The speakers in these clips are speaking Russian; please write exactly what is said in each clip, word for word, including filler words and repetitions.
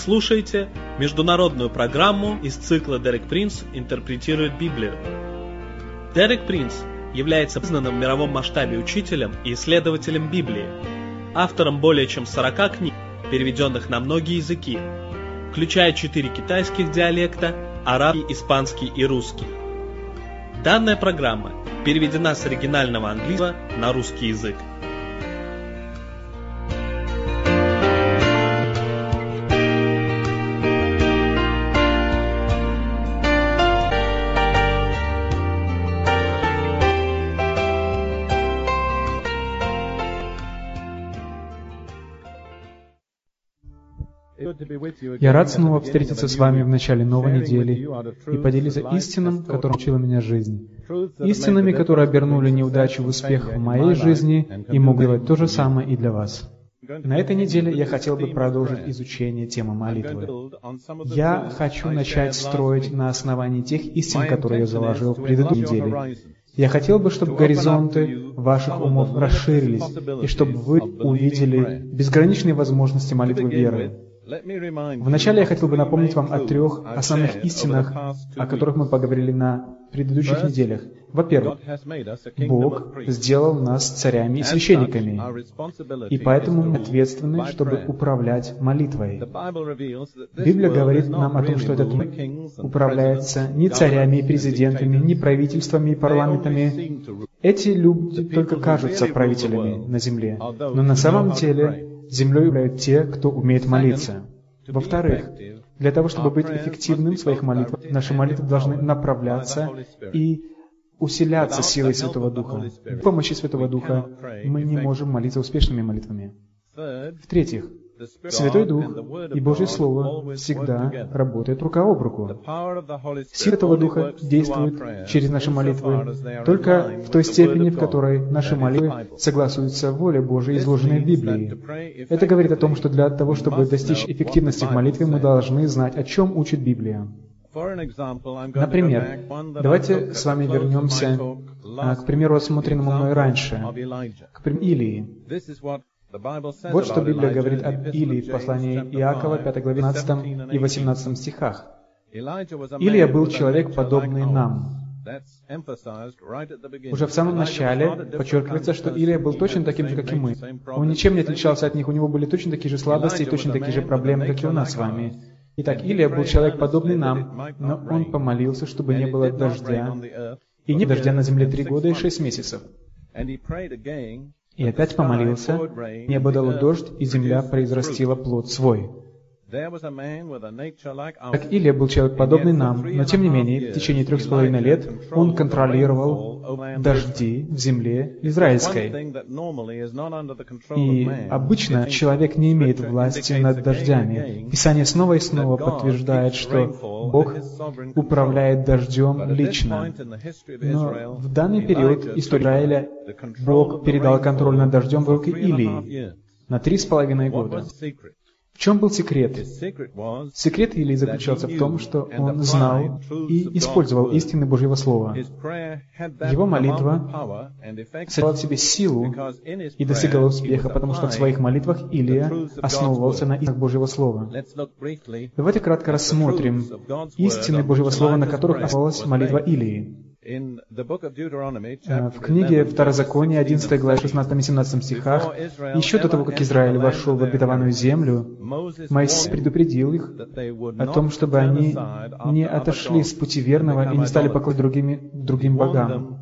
слушаете международную программу из цикла «Дерек Принц интерпретирует Библию». Дерек Принц является признанным в мировом масштабе учителем и исследователем Библии, автором более чем сорока книг, переведенных на многие языки, включая четыре китайских диалекта, арабский, испанский и русский. Данная программа переведена с оригинального английского на русский язык. Я рад снова встретиться с вами в начале новой недели и поделиться истинам, которым учила меня жизнь. Истинами, которые обернули неудачу в успех в моей жизни и могут делать то же самое и для вас. На этой неделе я хотел бы продолжить изучение темы молитвы. Я хочу начать строить на основании тех истин, которые я заложил в предыдущей неделе. Я хотел бы, чтобы горизонты ваших умов расширились, и чтобы вы увидели безграничные возможности молитвы веры. Вначале я хотел бы напомнить вам о трех основных истинах, о которых мы поговорили на предыдущих неделях. Во-первых, Бог сделал нас царями и священниками, и поэтому мы ответственны, чтобы управлять молитвой. Библия говорит нам о том, что этот мир управляется не царями и президентами, не правительствами и парламентами. Эти люди только кажутся правителями на земле, но на самом деле землей управляют те, кто умеет молиться. Во-вторых, для того, чтобы быть эффективным в своих молитвах, наши молитвы должны направляться и усиляться силой Святого Духа. С помощью Святого Духа мы не можем молиться успешными молитвами. В-третьих, Святой Дух и Божье Слово всегда работают рука об руку. Сила этого Духа действует через наши молитвы только в той степени, в которой наши молитвы согласуются воле Божией, изложенной в Библии. Это говорит о том, что для того, чтобы достичь эффективности в молитве, мы должны знать, о чем учит Библия. Например, давайте с вами вернемся к примеру, рассмотренному мной раньше, к примеру Илии. Вот что Библия говорит об Илии в послании Иакова, пятой главе, двенадцатом и восемнадцатом стихах. «Илия был человек, подобный нам». Уже в самом начале подчеркивается, что Илия был точно таким же, как и мы. Он ничем не отличался от них, у него были точно такие же слабости и точно такие же проблемы, как и у нас с вами. Итак, Илия был человек, подобный нам, но он помолился, чтобы не было дождя, и не было дождя на земле три года и шесть месяцев. И опять помолился, небо дало дождь, и земля произрастила плод свой. Так Илия был человек, подобный нам, но тем не менее, в течение трех с половиной лет он контролировал дожди в земле израильской. И обычно человек не имеет власти над дождями. Писание снова и снова подтверждает, что Бог управляет дождем лично. Но в данный период истории Израиля Бог передал контроль над дождем в руки Илии на три с половиной года. В чем был секрет? Секрет Илии заключался в том, что он знал и использовал истины Божьего Слова. Его молитва содержала в себе силу и достигала успеха, потому что в своих молитвах Илия основывался на истинах Божьего Слова. Давайте кратко рассмотрим истины Божьего Слова, на которых основалась молитва Илии. В книге Второзакония, одиннадцатой главе, шестнадцатом и семнадцатом стихах, еще до того, как Израиль вошел в обетованную землю, Моисей предупредил их о том, чтобы они не отошли с пути верного и не стали поклонять другими, другим богам.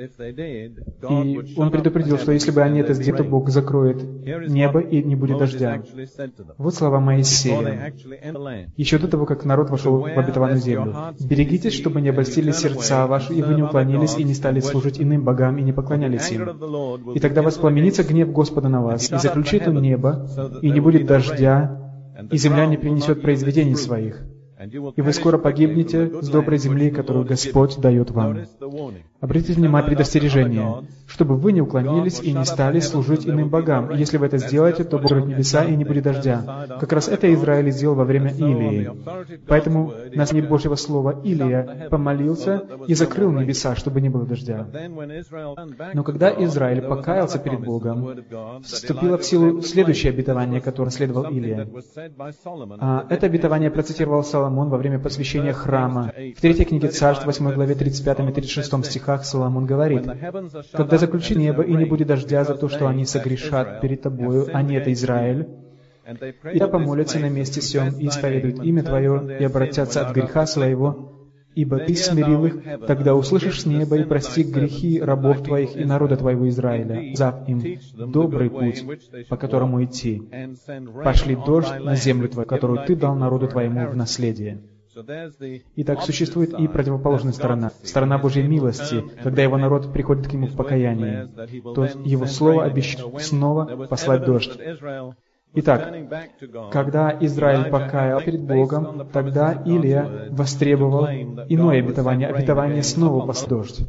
И он предупредил, что если бы они это сделали, то Бог закроет небо и не будет дождя. Вот слова Моисея. Еще до того, как народ вошел в обетованную землю. «Берегитесь, чтобы не обольстили сердца ваши, и вы не уклонились, и не стали служить иным богам, и не поклонялись им. И тогда воспламенится гнев Господа на вас, и заключит он небо, и не будет дождя, и земля не принесет произведений своих. и вы скоро погибнете с доброй земли, которую Господь дает вам. Обратите внимание на предостережение, чтобы вы не уклонились и не стали служить иным богам. И если вы это сделаете, то Бог откроет небеса, и не будет дождя. Как раз это Израиль сделал во время Илии. Поэтому на основании Божьего слова Илия помолился и закрыл небеса, чтобы не было дождя. Но когда Израиль покаялся перед Богом, вступило в силу следующее обетование, которое следовал Илия. А это обетование процитировал Соломон во время посвящения храма. В третьей книге Царств, восьмой главе, тридцать пятом и тридцать шестом стихах Соломон говорит: «Когда заключит небо, и не будет дождя за то, что они согрешат перед тобою, они — это Израиль, и да помолятся на месте сем, и исповедуют имя Твое, и обратятся от греха своего, ибо Ты смирил их, тогда услышишь с неба и прости грехи рабов Твоих и народа Твоего Израиля, зав им добрый путь, по которому идти. Пошли дождь на землю Твою, которую Ты дал народу Твоему в наследие». Итак, существует и противоположная сторона, сторона Божьей милости, когда Его народ приходит к Нему в покаянии. То есть Его Слово обещает снова послать дождь. Итак, когда Израиль покаял перед Богом, тогда Илия востребовал иное обетование, обетование снова послать дождь.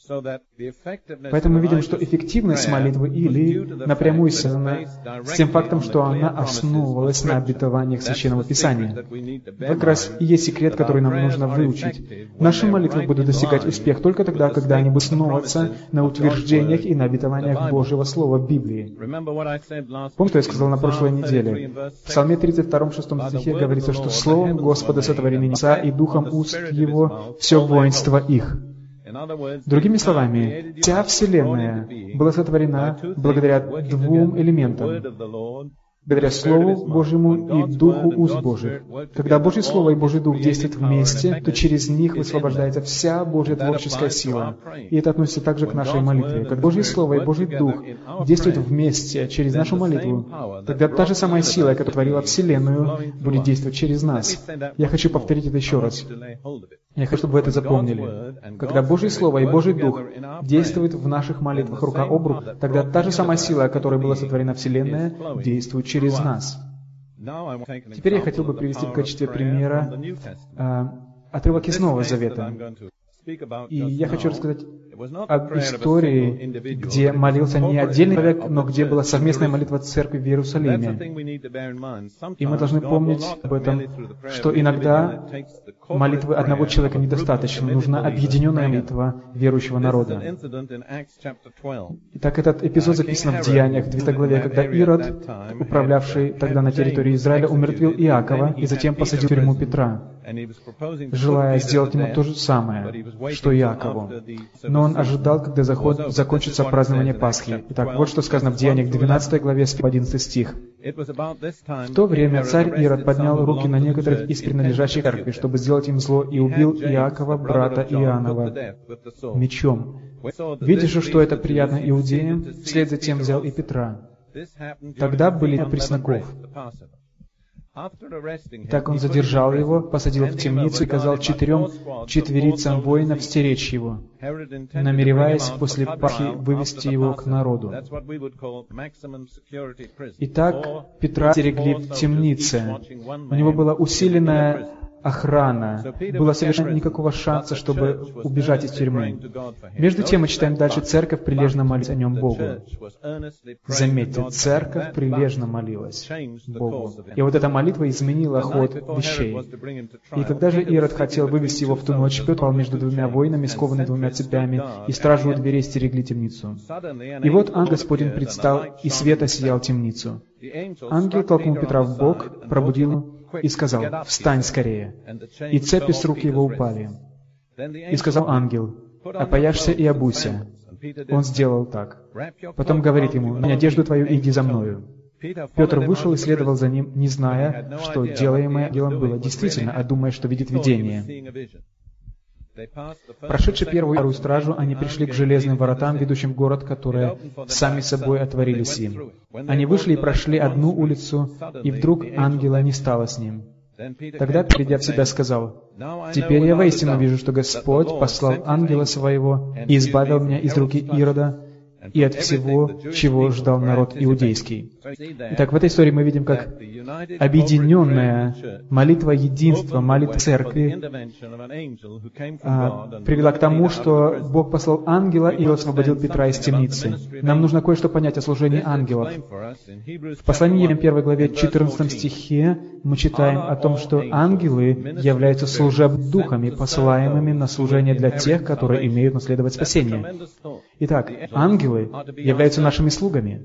Поэтому мы видим, что эффективность молитвы Илии напрямую связана с тем фактом, что она основывалась на обетованиях Священного Писания. Как раз и есть секрет, который нам нужно выучить. Наши молитвы будут достигать успеха только тогда, когда они будут основываться на утверждениях и на обетованиях Божьего Слова Библии. Помните, что я сказал на прошлой неделе? В Псалме тридцать втором шестом стихе говорится, что Словом Господа сотворены небеса, и Духом уст Его все воинство их. Другими словами, вся Вселенная была сотворена благодаря двум элементам: благодаря Слову Божьему и Духу уст Божьих. Когда Божье Слово и Божий Дух действуют вместе, то через них высвобождается вся Божья творческая сила. И это относится также к нашей молитве. Когда Божье Слово и Божий Дух действуют вместе через нашу молитву, тогда та же самая сила, которая творила Вселенную, будет действовать через нас. Я хочу повторить это еще раз. Я хочу, чтобы вы это запомнили. Когда Божье Слово и Божий Дух действуют в наших молитвах рука об руку, тогда та же самая сила, которой была сотворена Вселенная, действует через нас. Теперь я хотел бы привести в качестве примера э, отрывок из Нового Завета. И я хочу рассказать об истории, где молился не отдельный человек, но где была совместная молитва церкви в Иерусалиме. И мы должны помнить об этом, что иногда молитвы одного человека недостаточно. Нужна объединенная молитва верующего народа. Итак, этот эпизод записан в Деяниях, двенадцатой главе, когда Ирод, управлявший тогда на территории Израиля, умертвил Иакова и затем посадил в тюрьму Петра, желая сделать ему то же самое, что Иакову. Но он ожидал, когда заход, закончится празднование Пасхи. Итак, вот что сказано в Деяниях двенадцатой главе, одиннадцатый стих. «В то время царь Ирод поднял руки на некоторых из принадлежащих церкви, чтобы сделать им зло, и убил Иакова, брата Иоаннова, мечом. Видя же, что это приятно иудеям, вслед за тем взял и Петра. Тогда были пресноков. Так он задержал его, посадил в темницу и казал четырем четверицам воинов стеречь его, намереваясь после Пасхи вывести его к народу. Итак, Петра стерегли в темнице. У него была усиленная охрана. Было совершенно никакого шанса, чтобы убежать из тюрьмы. Между тем, мы читаем дальше, церковь прилежно молилась о нем Богу. Заметьте, церковь прилежно молилась Богу. И вот эта молитва изменила ход вещей. И когда же Ирод хотел вывести его в ту ночь, Петр пал между двумя воинами, скованный двумя цепями, и стражу у дверей стерегли темницу. И вот ангел Господень предстал, и свет осиял темницу. Ангел толкнул Петра в бок, пробудил его, и сказал: «Встань скорее!» И цепи с рук его упали. И сказал ангел: «Опояшься и обуйся». Он сделал так. Потом говорит ему: «Надень одежду твою и иди за мною». Петр вышел и следовал за ним, не зная, что делаемое делом было действительно, а думая, что видит видение. Прошедши первую и вторую стражу, они пришли к железным воротам, ведущим в город, которые сами собой отворились им. Они вышли и прошли одну улицу, и вдруг ангела не стало с ним. Тогда, придя в себя, сказал: «Теперь я воистину вижу, что Господь послал ангела своего и избавил меня из руки Ирода и от всего, чего ждал народ иудейский. Итак, в этой истории мы видим, как объединенная молитва единства, молитва церкви а, привела к тому, что Бог послал ангела и освободил Петра из темницы. Нам нужно кое-что понять о служении ангелов. В послании Евреям первой главе четырнадцатом стихе мы читаем о том, что ангелы являются служебными духами, посылаемыми на служение для тех, которые имеют наследовать спасение. Итак, ангелы являются нашими слугами.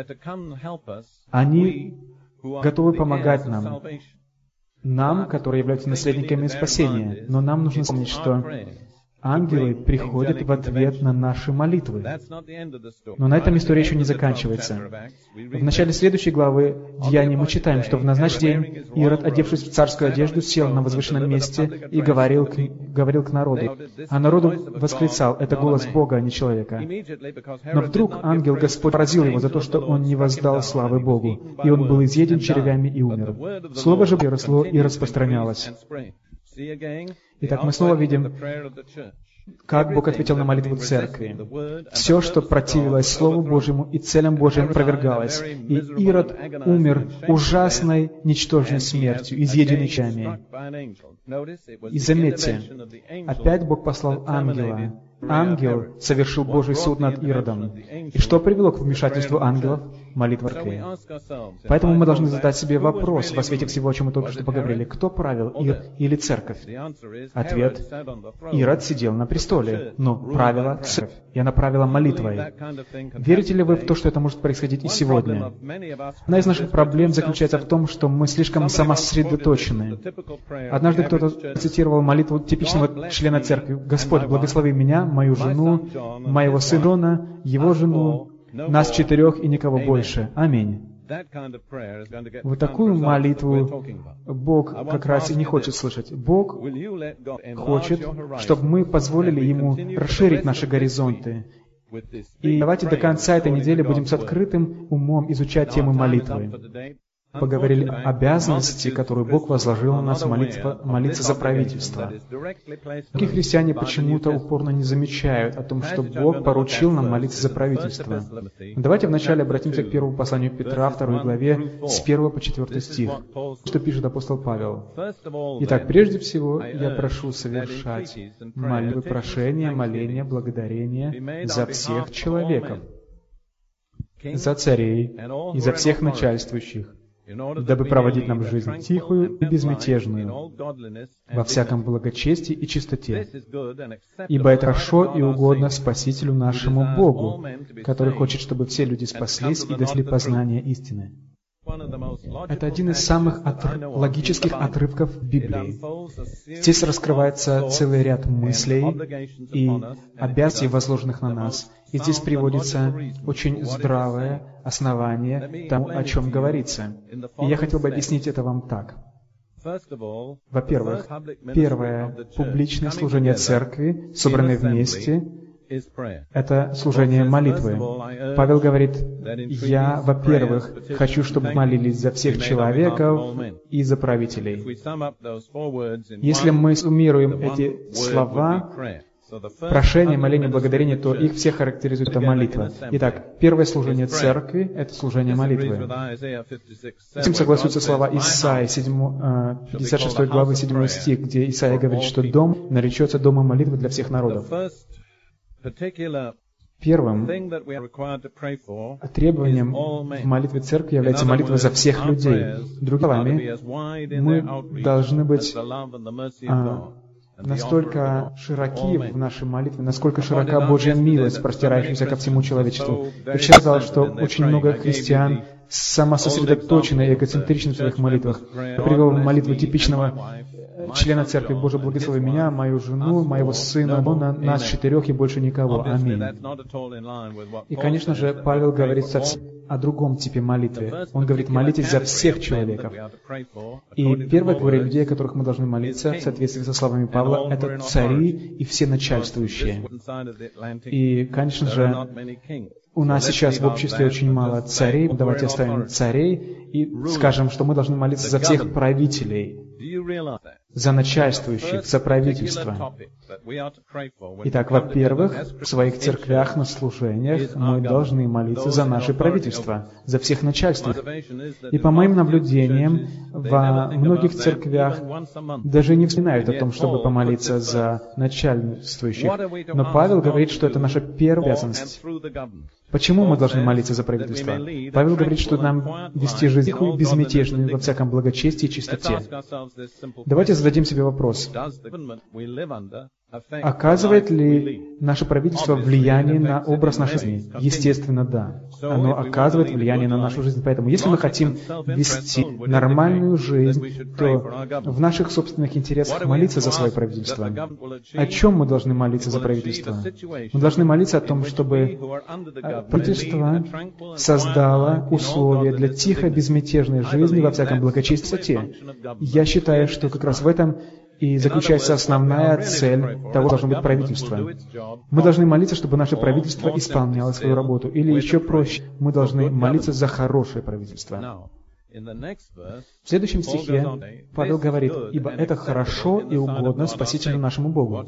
Они готовы помогать нам, нам, которые являются наследниками спасения. Но нам нужно помнить, что ангелы приходят в ответ на наши молитвы. Но на этом история еще не заканчивается. В начале следующей главы Деяний мы читаем, что в назначенный день Ирод, одевшись в царскую одежду, сел на возвышенном месте и говорил к, говорил к народу. А народу восклицал: «Это голос Бога, а не человека». Но вдруг ангел Господь поразил его за то, что он не воздал славы Богу, и он был изъеден червями и умер. Слово же росло и распространялось. Итак, мы снова видим, как Бог ответил на молитву церкви. Все, что противилось Слову Божьему и целям Божьим, провергалось. И Ирод умер ужасной, ничтожной смертью, изъеденный червями. И заметьте, опять Бог послал ангела. Ангел совершил Божий суд над Иродом. И что привело к вмешательству ангелов? Молитва церкви. Поэтому мы должны задать себе вопрос во свете всего, о чем мы только что поговорили. Кто правил, Ирод или церковь? Ответ: Ирод сидел на престоле, но правила церковь, и она правила молитвой. Верите ли вы в то, что это может происходить и сегодня? Одна из наших проблем заключается в том, что мы слишком самососредоточены. Однажды кто-то цитировал молитву типичного члена церкви: «Господь, благослови меня, мою жену, моего сына, его жену, нас четырех и никого больше. Аминь». Вот такую молитву Бог как раз и не хочет слышать. Бог хочет, чтобы мы позволили Ему расширить наши горизонты. И давайте до конца этой недели будем с открытым умом изучать тему молитвы. Поговорили о обязанности, которую Бог возложил на нас, молитва, молиться за правительство. Многие христиане почему-то упорно не замечают о том, что Бог поручил нам молиться за правительство. Давайте вначале обратимся к первому посланию Петра, второй главе, с первого по четвёртый стих, что пишет апостол Павел. «Итак, прежде всего, я прошу совершать молитвы, прошения, моления, благодарения за всех человеков, за царей и за всех начальствующих, дабы проводить нам жизнь тихую и безмятежную, во всяком благочестии и чистоте. Ибо это хорошо и угодно Спасителю нашему Богу, который хочет, чтобы все люди спаслись и дошли познания истины». Это один из самых отр... логических отрывков в Библии. Здесь раскрывается целый ряд мыслей и обязанностей, возложенных на нас. И здесь приводится очень здравое основание тому, о чем говорится. И я хотел бы объяснить это вам так. Во-первых, первое публичное служение церкви, собранное вместе, это служение молитвы. Павел говорит: «Я, во-первых, хочу, чтобы молились за всех человеков и за правителей». Если мы суммируем эти слова, прошение, моление, благодарение, то их все характеризует эта молитва. Итак, первое служение церкви — это служение молитвы. С этим согласуются слова Исаии, пятьдесят шестой главы, седьмой стих, где Исаия говорит, что дом наречется домом молитвы для всех народов. Первым требованием в молитве церкви является молитва за всех людей. Другими словами, мы должны быть а, настолько широки в нашей молитве, насколько широка Божья милость, простирающаяся ко всему человечеству. Я вчера сказал, что очень много христиан самососредоточены и эгоцентричны в своих молитвах. Я привел молитву типичного члена церкви: «Боже, благослови меня, мою жену, моего сына, на нас четырех и больше никого. Аминь». И, конечно же, Павел говорит совсем о другом типе молитвы. Он говорит: молитесь за всех человеков. И первая категория людей, о которых мы должны молиться, в соответствии со словами Павла, это цари и все начальствующие. И, конечно же, у нас сейчас в обществе очень мало царей. Давайте оставим царей и скажем, что мы должны молиться за всех правителей. за начальствующих, за правительство. Итак, во-первых, в своих церквях на служениях мы должны молиться за наше правительство, за всех начальствующих. И по моим наблюдениям, во многих церквях даже не вспоминают о том, чтобы помолиться за начальствующих. Но Павел говорит, что это наша первая обязанность. Почему мы должны молиться за правительство? Павел говорит, что нам вести жизнь безмятежную во всяком благочестии и чистоте. Давайте зададим себе вопрос. Оказывает ли наше правительство влияние на образ нашей жизни? Естественно, да. Оно оказывает влияние на нашу жизнь. Поэтому, если мы хотим вести нормальную жизнь, то в наших собственных интересах молиться за свое правительство. О чем мы должны молиться за правительство? Мы должны молиться о том, чтобы правительство создало условия для тихой, безмятежной жизни во всяком благочестии. Я считаю, что как раз в этом и заключается основная цель того, должно быть правительство. Мы должны молиться, чтобы наше правительство исполняло свою работу. Или еще проще, мы должны молиться за хорошее правительство. В следующем стихе Павел говорит, «Ибо это хорошо и угодно Спасителю нашему Богу».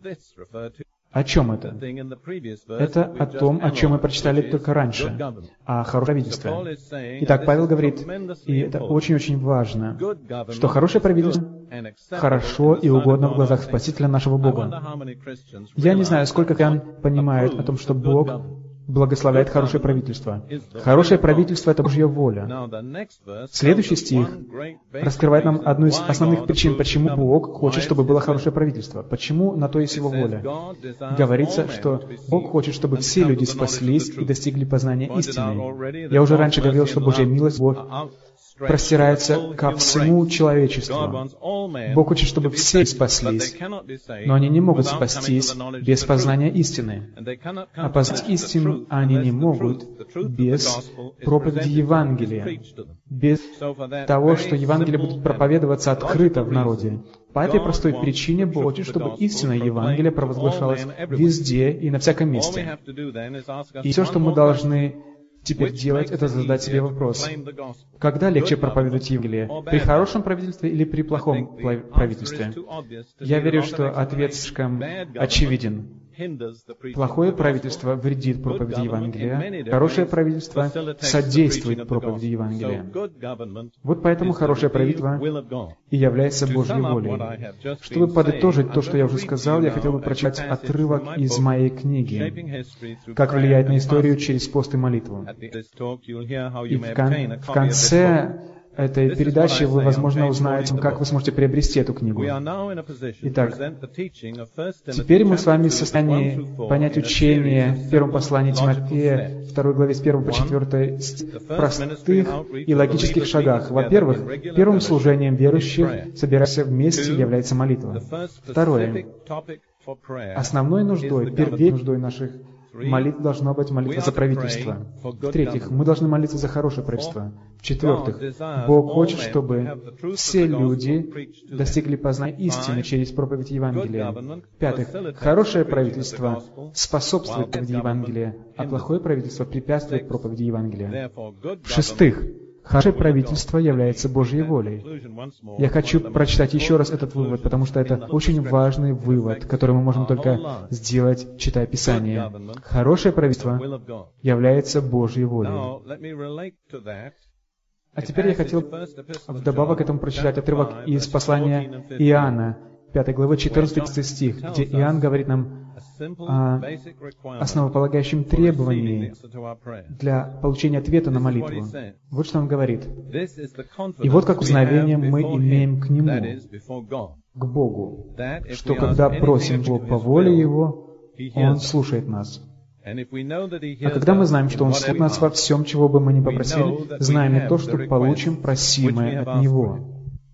О чем это? Это о том, о чем мы прочитали только раньше, о хорошем правительстве. Итак, Павел говорит, и это очень-очень важно, что хорошее правительство хорошо и угодно в глазах Спасителя нашего Бога. Я не знаю, сколько христиан понимают о том, что Бог благословляет хорошее правительство. Хорошее правительство — это Божья воля. Следующий стих раскрывает нам одну из основных причин, почему Бог хочет, чтобы было хорошее правительство. Почему на то есть Его воля. Говорится, что Бог хочет, чтобы все люди спаслись и достигли познания истины. Я уже раньше говорил, что Божья милость, любовь простирается ко всему человечеству. Бог хочет, чтобы все спаслись, но они не могут спастись без познания истины. А познать истину они не могут без проповеди Евангелия, без того, что Евангелие будет проповедоваться открыто в народе. По этой простой причине Бог хочет, чтобы истина Евангелия провозглашалась везде и на всяком месте. И все, что мы должны теперь делать, это задать себе вопрос. Когда легче проповедовать Евангелие? При хорошем правительстве или при плохом правительстве? Я верю, что ответ слишком очевиден. Плохое правительство вредит проповеди Евангелия, хорошее правительство содействует проповеди Евангелия. Вот поэтому хорошее правительство и является Божьей волей. Чтобы подытожить то, что я уже сказал, я хотел бы прочитать отрывок из моей книги «Как влияет на историю через пост и молитву». И в, кон- в конце этой передачи вы, возможно, узнаете, как вы сможете приобрести эту книгу. Итак, теперь мы с вами в состоянии понять учение в первом послании Тимофея, второй главе с первого по четвёртый, в простых и логических шагах. Во-первых, первым служением верующих, собираясь вместе, является молитва. Второе. Основной нуждой, первой нуждой наших молитв должна быть молитва за правительство. В-третьих, мы должны молиться за хорошее правительство. В-четвертых, Бог хочет, чтобы все люди достигли познания истины через проповедь Евангелия. В-пятых, хорошее правительство способствует проповеди Евангелия, а плохое правительство препятствует проповеди Евангелия. В-шестых, хорошее правительство является Божьей волей. Я хочу прочитать еще раз этот вывод, потому что это очень важный вывод, который мы можем только сделать, читая Писание. Хорошее правительство является Божьей волей. А теперь я хотел вдобавок к этому прочитать отрывок из послания Иоанна, пятой главы, четырнадцатый стих, где Иоанн говорит нам о основополагающем требовании для получения ответа на молитву. Вот что он говорит. «И вот как узнавение мы имеем к Нему, к Богу, что когда просим Бога по воле Его, Он слушает нас». А когда мы знаем, что Он слушает нас во всем, чего бы мы ни попросили, знаем и то, что получим просимое от Него.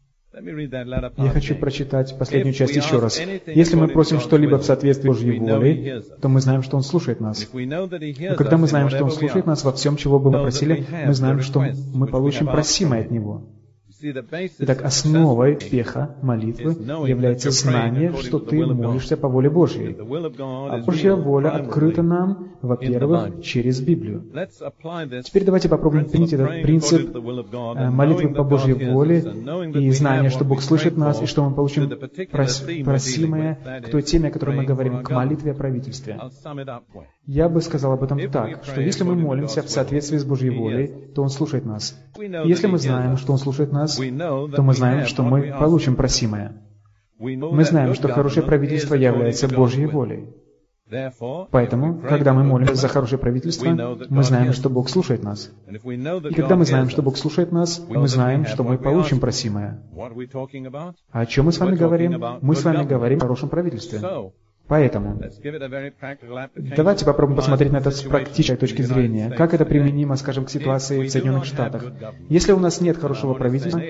Я хочу прочитать последнюю часть еще раз. Если мы просим что-либо в соответствии с Божьей волей, то мы знаем, что Он слушает нас. Но когда мы знаем, что Он слушает нас во всем, чего бы мы просили, мы знаем, что мы получим просимое от Него. Итак, основой успеха молитвы является знание, что ты молишься по воле Божьей. А Божья воля открыта нам, во-первых, через Библию. Теперь давайте попробуем применить этот принцип молитвы по Божьей воле и знания, что Бог слышит нас, и что мы получим прос просимое к той теме, о которой мы говорим, к молитве о правительстве. Я бы сказал об этом так, что если мы молимся в соответствии с Божьей волей, то Он слушает нас. И если мы знаем, что Он слушает нас, то мы знаем, что мы получим просимое. Мы знаем, что хорошее правительство является Божьей волей. Поэтому, когда мы молимся за хорошее правительство, мы знаем, что Бог слушает нас. И когда мы знаем, что Бог слушает нас, мы знаем, что мы получим просимое. А о чем мы с вами говорим? Мы с вами говорим о хорошем правительстве. Поэтому давайте попробуем посмотреть на это с практической точки зрения. Как это применимо, скажем, к ситуации в Соединенных Штатах? Если у нас нет хорошего правительства,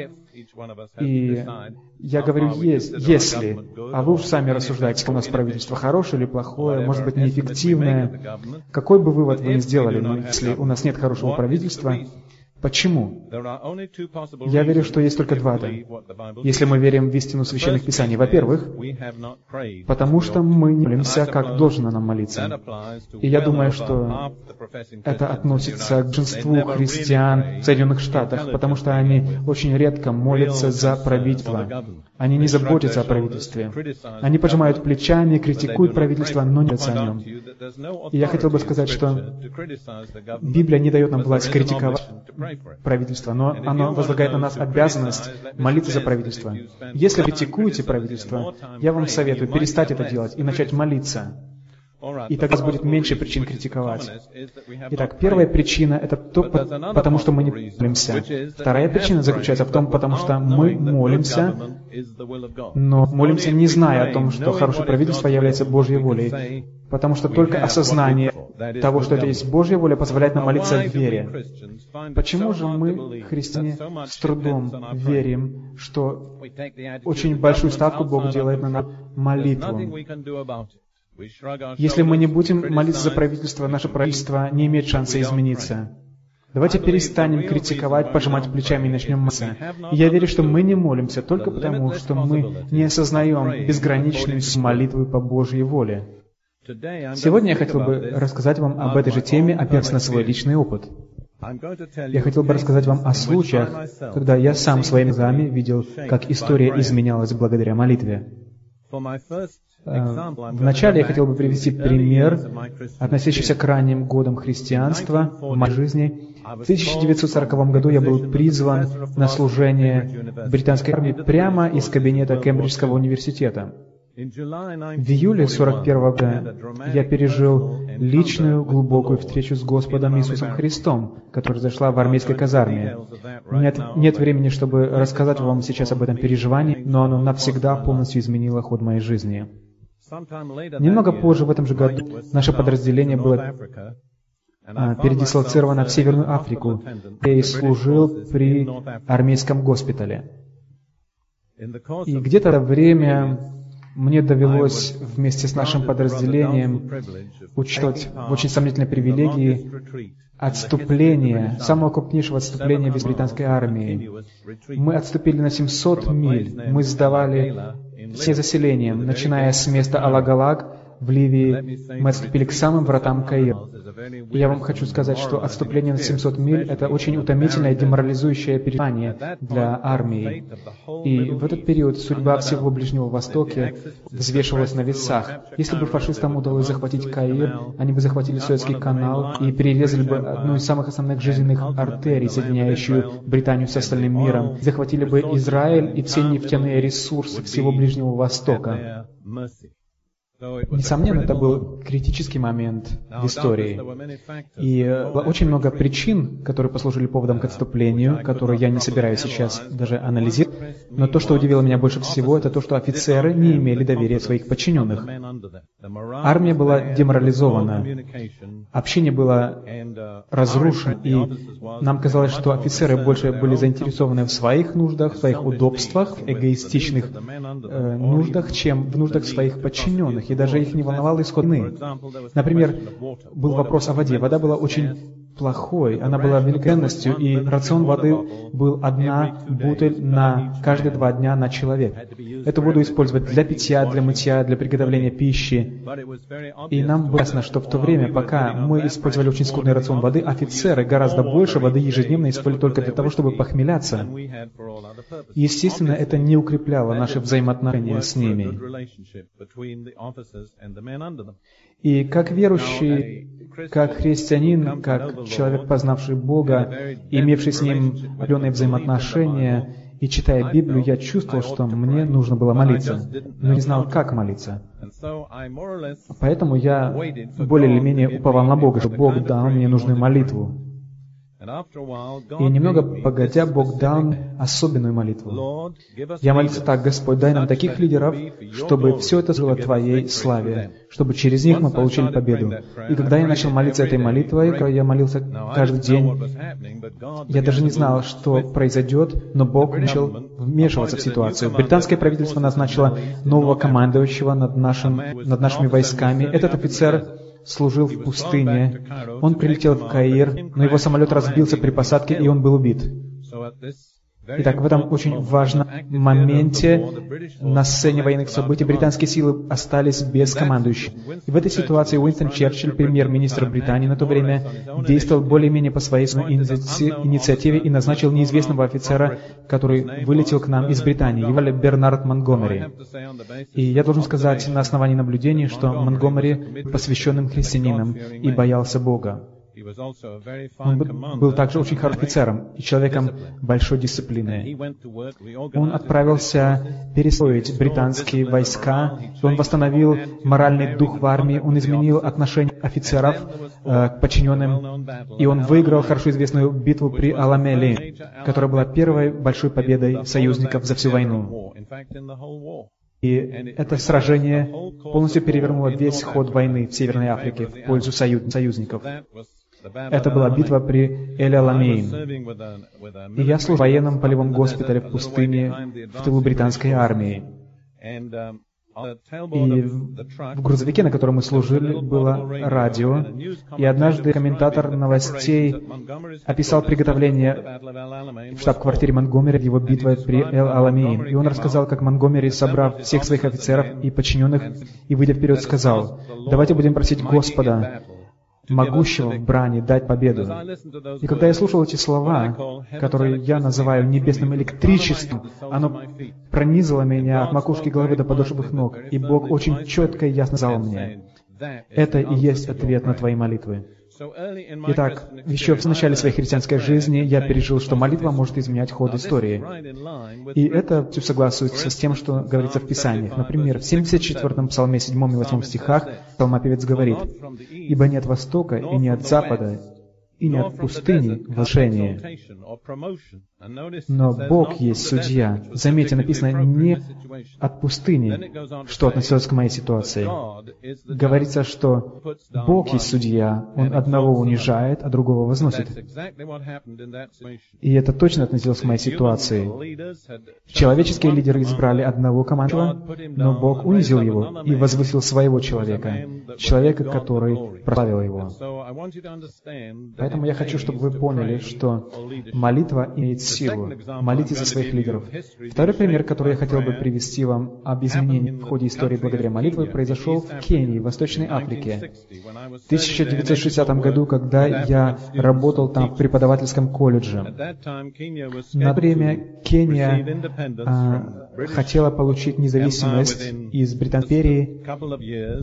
и я говорю «есть», «если», а вы уж сами рассуждаете, у нас правительство хорошее или плохое, может быть, неэффективное, какой бы вывод вы ни сделали, но если у нас нет хорошего правительства, почему? Я верю, что есть только два «да». Если мы верим в истину Священных Писаний, во-первых, потому что мы не молимся, как должно нам молиться. И я думаю, что это относится к большинству христиан в Соединенных Штатах, потому что они очень редко молятся за правительство. Они не заботятся о правительстве. Они пожимают плечами, критикуют правительство, но не молятся о нем. И я хотел бы сказать, что Библия не дает нам власть критиковать правительство, но оно возлагает на нас обязанность молиться за правительство. Если критикуете правительство, я вам советую перестать это делать и начать молиться. И тогда у вас будет меньше причин критиковать. Итак, первая причина — это то, потому что мы не молимся. Вторая причина заключается в том, потому что мы молимся, но молимся, не зная о том, что хорошее правительство является Божьей волей. Потому что только осознание того, что это есть Божья воля, позволяет нам молиться в вере. Почему же мы, христиане, с трудом верим, что очень большую ставку Бог делает на молитву? Если мы не будем молиться за правительство, наше правительство не имеет шанса измениться. Давайте перестанем критиковать, пожимать плечами и начнем молиться. И я верю, что мы не молимся только потому, что мы не осознаем безграничную молитву по Божьей воле. Сегодня я хотел бы рассказать вам об этой же теме, опираясь на свой личный опыт. Я хотел бы рассказать вам о случаях, когда я сам своими глазами видел, как история изменялась благодаря молитве. Вначале я хотел бы привести пример, относящийся к ранним годам христианства в моей жизни. В тысяча девятьсот сороковом году я был призван на служение в британской армии прямо из кабинета Кембриджского университета. В июле сорок первого года я пережил личную глубокую встречу с Господом Иисусом Христом, которая зашла в армейской казарме. У меня нет времени, чтобы рассказать вам сейчас об этом переживании, но оно навсегда полностью изменило ход моей жизни. Немного позже, в этом же году, наше подразделение было а, передислоцировано в Северную Африку, где я и служил при армейском госпитале. И где-то во время мне довелось вместе с нашим подразделением участвовать в очень сомнительной привилегии отступления, самого крупнейшего отступления без британской армии. Мы отступили на семьсот миль, мы сдавали все заселения, начиная с места Алагалаг в Ливии, мы отступили к самым вратам Каира. И я вам хочу сказать, что отступление на семьсот миль — это очень утомительное, деморализующее переживание для армии. И в этот период судьба всего Ближнего Востока взвешивалась на весах. Если бы фашистам удалось захватить Каир, они бы захватили Суэцкий канал и перерезали бы одну из самых основных жизненных артерий, соединяющую Британию с остальным миром, захватили бы Израиль и все нефтяные ресурсы всего Ближнего Востока. Несомненно, это был критический момент в истории. И было очень много причин, которые послужили поводом к отступлению, которые я не собираюсь сейчас даже анализировать. Но то, что удивило меня больше всего, это то, что офицеры не имели доверия своих подчиненных. Армия была деморализована, общение было разрушено, и нам казалось, что офицеры больше были заинтересованы в своих нуждах, в своих удобствах, в эгоистичных э, нуждах, чем в нуждах своих подчиненных. И даже их не волновал исход войны. Например, был вопрос о воде. Вода была очень плохой, она была великанностью, и рацион воды был одна бутыль на каждые два дня на человека. Эту воду использовать для питья, для мытья, для приготовления пищи. И нам было ясно, что в то время, пока мы использовали очень скудный рацион воды, офицеры гораздо больше воды ежедневно использовали только для того, чтобы похмеляться. Естественно, это не укрепляло наши взаимоотношения с ними. И как верующий, как христианин, как человек, познавший Бога, имевший с Ним определенные взаимоотношения, и читая Библию, я чувствовал, что мне нужно было молиться, но не знал, как молиться. Поэтому я более или менее уповал на Бога, что Бог дал мне нужную молитву. И немного погодя, Бог дал мне особенную молитву. Я молился так: Господь, дай нам таких лидеров, чтобы все это было Твоей славе, чтобы через них мы получили победу. И когда я начал молиться этой молитвой, когда я молился каждый день, я даже не знал, что произойдет, но Бог начал вмешиваться в ситуацию. Британское правительство назначило нового командующего над, нашим, над нашими войсками. Этот офицер служил в пустыне. Он прилетел в Каир, но его самолет разбился при посадке, и он был убит. Итак, в этом очень важном моменте на сцене военных событий британские силы остались без командующего. И в этой ситуации Уинстон Черчилль, премьер-министр Британии на то время, действовал более-менее по своей инициативе и назначил неизвестного офицера, который вылетел к нам из Британии. Его звали Бернард Монтгомери. И я должен сказать на основании наблюдений, что Монтгомери был посвященным христианином и боялся Бога. Он был также очень хорошим офицером и человеком большой дисциплины. Он отправился перестроить британские войска, и он восстановил моральный дух в армии, он изменил отношение офицеров э, к подчиненным, и он выиграл хорошо известную битву при Аламеле, которая была первой большой победой союзников за всю войну. И это сражение полностью перевернуло весь ход войны в Северной Африке в пользу союзников. Это была битва при Эль-Аламейн. И я служил в военном полевом госпитале в пустыне в тылу британской армии. И в грузовике, на котором мы служили, было радио. И однажды комментатор новостей описал приготовление в штаб-квартире Монтгомери его битвой при Эль-Аламейн. И он рассказал, как Монтгомери, собрав всех своих офицеров и подчиненных, и выйдя вперед, сказал: «Давайте будем просить Господа, могущего в брани, дать победу». И когда я слушал эти слова, которые я называю небесным электричеством, оно пронизывало меня от макушки головы до подошвых ног, и Бог очень четко и ясно сказал мне: это и есть ответ на твои молитвы. Итак, еще в начале своей христианской жизни я пережил, что молитва может изменять ход истории. И это все согласуется с тем, что говорится в Писаниях. Например, в семьдесят четвёртом псалме седьмом и восьмом стихах псалмопевец говорит: «Ибо не от востока и не от запада, и не от пустыни возвышение, но Бог есть судья». Заметьте, написано не от пустыни, что относилось к моей ситуации. Говорится, что Бог есть судья, Он одного унижает, а другого возносит. И это точно относилось к моей ситуации. Человеческие лидеры избрали одного командующего, но Бог унизил его и возвысил своего человека, человека, который прославил его. Поэтому я хочу, чтобы вы поняли, что молитва имеет силу. Молитесь за своих лидеров. Второй пример, который я хотел бы привести вам об изменении в ходе истории благодаря молитве, произошел в Кении, в Восточной Африке. В тысяча девятьсот шестидесятом году, когда я работал там в преподавательском колледже. На время Кения а, хотела получить независимость из Британской империи,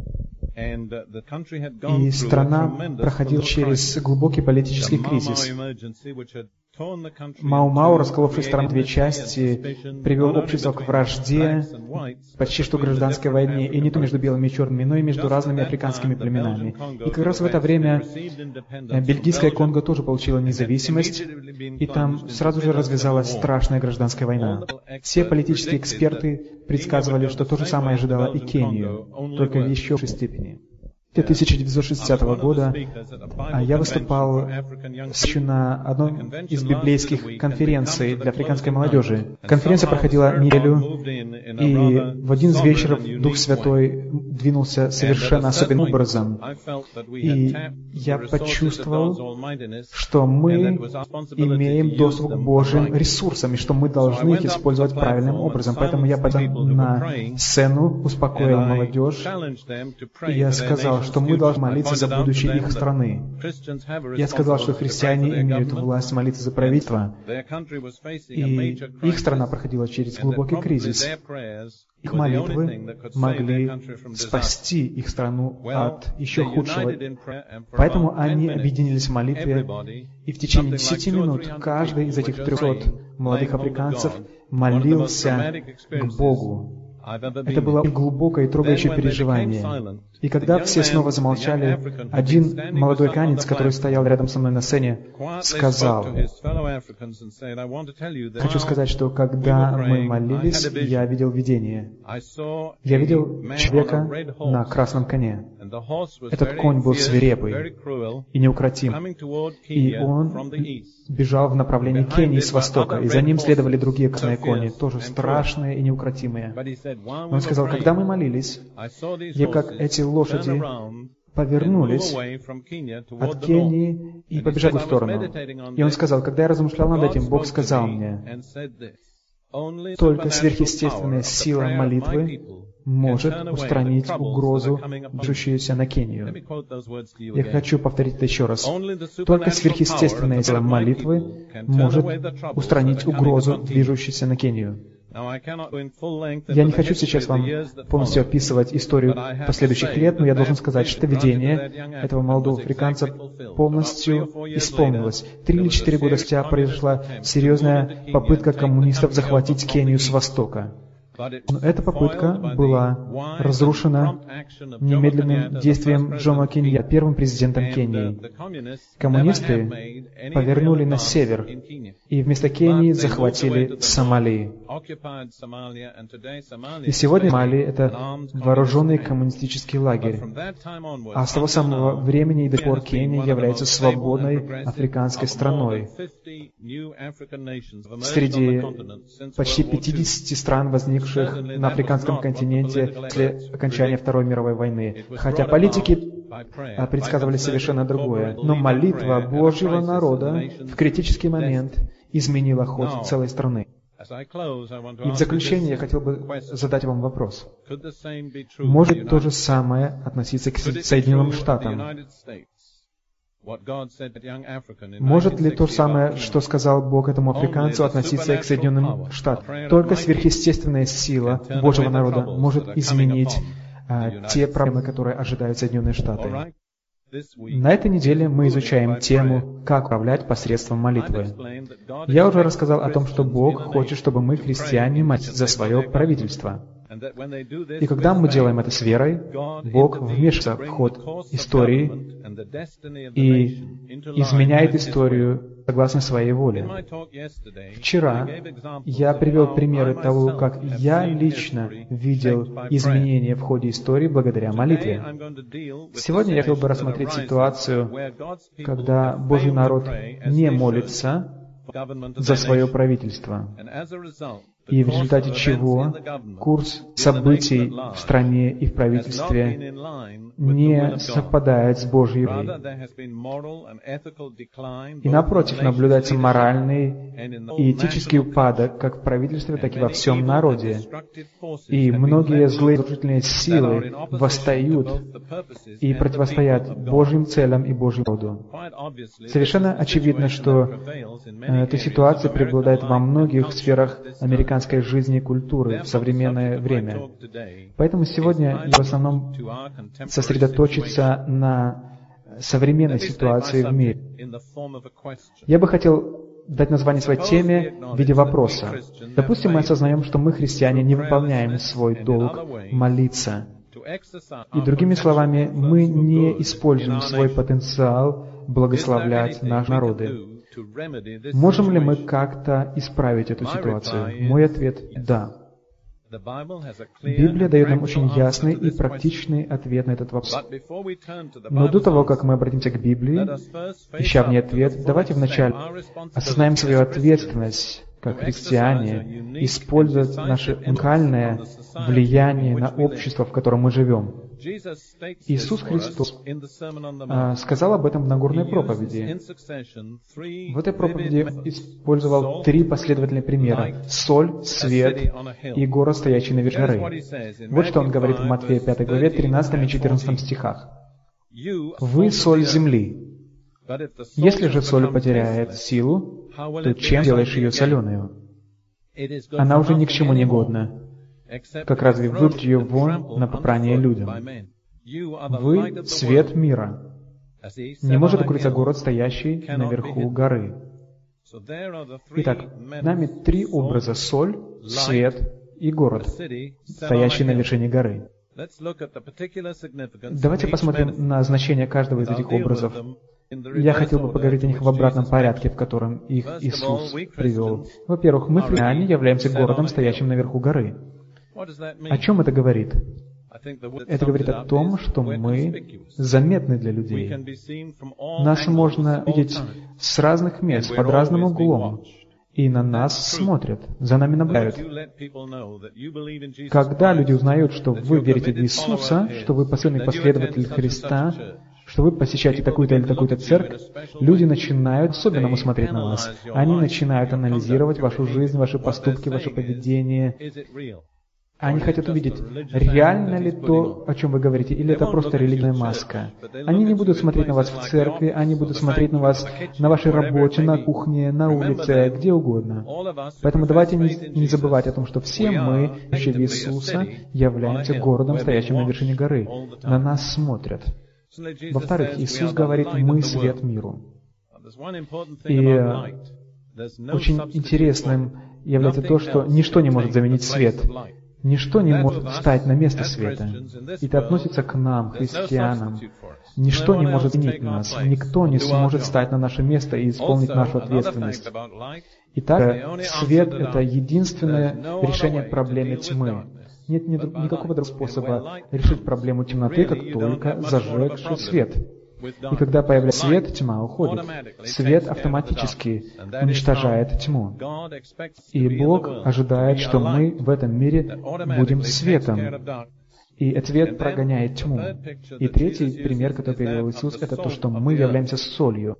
и страна проходила через глубокий политический кризис. Мау-Мау, расколовший страну в две части, привел общество к вражде, почти что гражданской войне, и не только между белыми и черными, но и между разными африканскими племенами. И как раз в это время бельгийская Конго тоже получила независимость, и там сразу же развязалась страшная гражданская война. Все политические эксперты предсказывали, что то же самое ожидало и Кению, только в еще большей степени. тысяча девятьсот шестидесятого года я выступал на одной из библейских конференций для африканской молодежи. Конференция проходила неделю, и в один из вечеров Дух Святой двинулся совершенно особенным образом. И я почувствовал, что мы имеем доступ к Божьим ресурсам, и что мы должны их использовать правильным образом. Поэтому я пошел на сцену, успокоил молодежь, и я сказал, что мы должны молиться за будущее их страны. Я сказал, что христиане имеют власть молиться за правительство, и их страна проходила через глубокий кризис. Их молитвы могли спасти их страну от еще худшего. Поэтому они объединились в молитве, и в течение десяти минут каждый из этих трехсот молодых африканцев молился к Богу. Это было глубокое и трогающее переживание. И когда все снова замолчали, один молодой африканец, который стоял рядом со мной на сцене, сказал: «Хочу сказать, что когда мы молились, я видел видение. Я видел человека на красном коне. Этот конь был свирепый и неукротим, и он бежал в направлении Кении с востока, и за ним следовали другие красные кони, тоже страшные и неукротимые». Он сказал: «Когда мы молились, я как эти лошади повернулись от Кении и побежали в сторону». И он сказал: «Когда я размышлял над этим, Бог сказал мне: только сверхъестественная сила молитвы может устранить угрозу, движущуюся на Кению». Я хочу повторить это еще раз. Только сверхъестественная сила молитвы может устранить угрозу, движущуюся на Кению. Я не хочу сейчас вам полностью описывать историю последующих лет, но я должен сказать, что видение этого молодого африканца полностью исполнилось. Три или четыре года спустя произошла серьезная попытка коммунистов захватить Кению с востока. Но эта попытка была разрушена немедленным действием Джомо Кеньяти, первым президентом Кении. Коммунисты повернули на север и вместо Кении захватили Сомали. И сегодня Сомали — это вооруженный коммунистический лагерь. А с того самого времени и до сих пор Кения является свободной африканской страной. Среди почти пятидесяти стран, возникших на африканском континенте после окончания Второй мировой войны. Хотя политики предсказывали совершенно другое. Но молитва Божьего народа в критический момент изменила ход целой страны. И в заключение я хотел бы задать вам вопрос. Может то же самое относиться к Соединенным Штатам? Может ли то же самое, что сказал Бог этому африканцу, относиться к Соединенным Штатам? Только сверхъестественная сила Божьего народа может изменить а, те проблемы, которые ожидают Соединенные Штаты. На этой неделе мы изучаем тему «Как управлять посредством молитвы». Я уже рассказал о том, что Бог хочет, чтобы мы, христиане, молились за свое правительство. И когда мы делаем это с верой, Бог вмешивается в ход истории и изменяет историю согласно своей воле. Вчера я привел примеры того, как я лично видел изменения в ходе истории благодаря молитве. Сегодня я хотел бы рассмотреть ситуацию, когда Божий народ не молится за свое правительство, и в результате чего курс событий в стране и в правительстве не совпадает с Божьей волей. И напротив, наблюдается моральный и этический упадок как в правительстве, так и во всем народе. И многие злые разрушительные силы восстают и противостоят Божьим целям и Божьему роду. Совершенно очевидно, что эта ситуация преобладает во многих сферах американской жизни и культуры в современное время. Поэтому сегодня я в основном сосредоточиться на современной ситуации в мире. Я бы хотел дать название своей теме в виде вопроса. Допустим, мы осознаем, что мы, христиане, не выполняем свой долг молиться. И другими словами, мы не используем свой потенциал благословлять наши народы. Можем ли мы как-то исправить эту ситуацию? Мой ответ — да. Библия дает нам очень ясный и практичный ответ на этот вопрос. Но до того, как мы обратимся к Библии, ища в ней ответ, давайте вначале осознаем свою ответственность как христиане, использовать наше уникальное влияние на общество, в котором мы живем. Иисус Христос а, сказал об этом в Нагорной проповеди. В этой проповеди использовал три последовательные примера: соль, свет и город, стоящий на вершине горы. Вот что он говорит в Матфея пятой главе, тринадцатом и четырнадцатом стихах. «Вы соль земли. Если же соль потеряет силу, то чем делаешь ее соленую? Она уже ни к чему не годна, как разве выпустить ее вон на попрание людям? Вы — свет мира. Не может укрыться город, стоящий наверху горы». Итак, нами три образа: соль, свет и город, стоящий на вершине горы. Давайте посмотрим на значение каждого из этих образов. Я хотел бы поговорить о них в обратном порядке, в котором их Иисус привел. Во-первых, мы, христиане, являемся городом, стоящим наверху горы. О чем это говорит? Это говорит о том, что мы заметны для людей. Нас можно видеть с разных мест, под разным углом, и на нас смотрят, за нами наблюдают. Когда люди узнают, что вы верите в Иисуса, что вы последний последователь Христа, что вы посещаете такую-то или такую-то церковь, люди начинают особенно смотреть на вас. Они начинают анализировать вашу жизнь, ваши поступки, ваше поведение. Они хотят увидеть, реально ли то, о чем вы говорите, или это просто религиозная маска. Они не будут смотреть на вас в церкви, они будут смотреть на вас на вашей работе, на кухне, на улице, где угодно. Поэтому давайте не, не забывать о том, что все мы, верующие в Иисуса, являемся городом, стоящим на вершине горы. На нас смотрят. Во-вторых, Иисус говорит: «Мы свет миру». И очень интересным является то, что ничто не может заменить свет. Ничто не может встать на место света. И это относится к нам, христианам. Ничто не может заменить нас. Никто не сможет встать на наше место и исполнить нашу ответственность. Итак, свет — это единственное решение проблемы тьмы. Нет никакого другого способа решить проблему темноты, как только зажегший свет. И когда появляется свет, тьма уходит. Свет автоматически уничтожает тьму. И Бог ожидает, что мы в этом мире будем светом. И этот свет прогоняет тьму. И третий пример, который привел Иисус, это то, что мы являемся солью.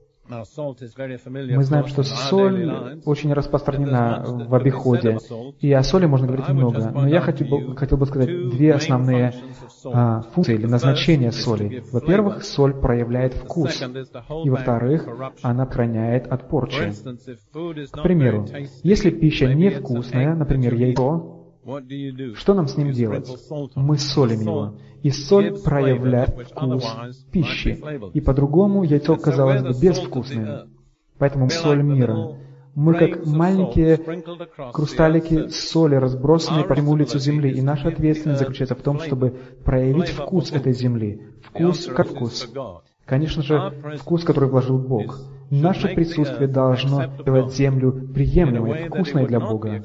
Мы знаем, что соль очень распространена в обиходе, и о соли можно говорить много. Но я хотел бы, хотел бы сказать две основные а, функции или назначения соли. Во-первых, соль проявляет вкус, и во-вторых, она охраняет от порчи. К примеру, если пища невкусная, например, яйцо, что нам с ним делать? Мы солим его. И соль проявляет вкус пищи. И по-другому яйцо казалось бы безвкусным. Поэтому мы соль мира. Мы как маленькие хрусталики соли, разбросанные по всему лицу земли. И наша ответственность заключается в том, чтобы проявить вкус этой земли. Вкус как вкус. Конечно же, вкус, который вложил Бог. Наше присутствие должно делать землю приемлемой, вкусной для Бога.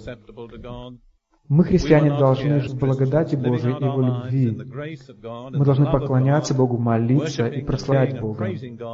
Мы, христиане, должны жить в благодати Божией и Его любви. Мы должны поклоняться Богу, молиться и прославлять Бога.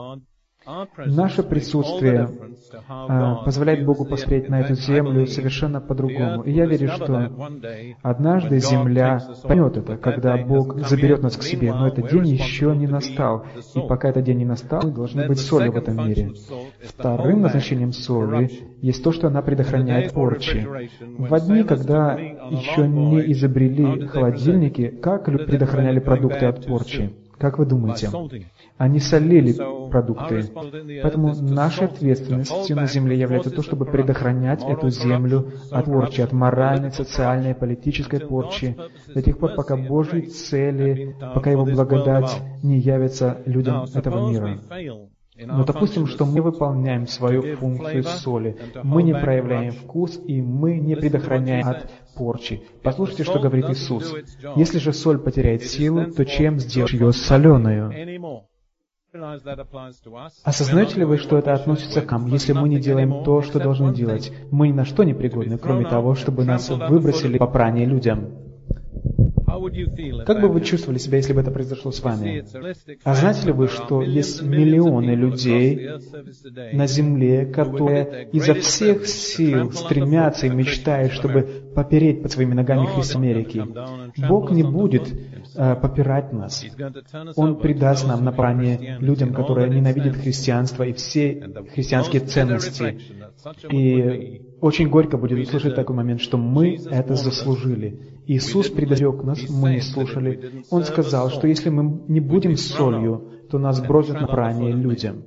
Наше присутствие а, позволяет Богу посмотреть на эту землю совершенно по-другому. И я верю, что однажды земля поймет это, когда Бог заберет нас к себе. Но этот день еще не настал. И пока этот день не настал, мы должны быть солью в этом мире. Вторым назначением соли есть то, что она предохраняет порчи. В дни, когда еще не изобрели холодильники, как люди предохраняли продукты от порчи? Как вы думаете? Они солили продукты. Поэтому нашей ответственностью на земле является то, чтобы предохранять эту землю от порчи, от моральной, социальной, политической порчи, до тех пор, пока Божьи цели, пока Его благодать не явится людям этого мира. Но допустим, что мы выполняем свою функцию соли, мы не проявляем вкус, и мы не предохраняем от порчи. Послушайте, что говорит Иисус. Если же соль потеряет силу, то чем сделаешь ее соленую? Осознаете ли вы, что это относится к нам, если мы не делаем то, что должны делать? Мы ни на что не пригодны, кроме того, чтобы нас выбросили по попрание людям. Как бы вы чувствовали себя, если бы это произошло с вами? А знаете ли вы, что есть миллионы людей на Земле, которые изо всех сил стремятся и мечтают, чтобы попереть под своими ногами Христа Америки? Бог не будет э, попирать нас. Он придаст нам направление людям, которые ненавидят христианство и все христианские ценности. И очень горько будет услышать такой момент, что мы это заслужили. Иисус предостерег нас, мы не слушали. Он сказал, что если мы не будем солью, то нас бросят на брание людям.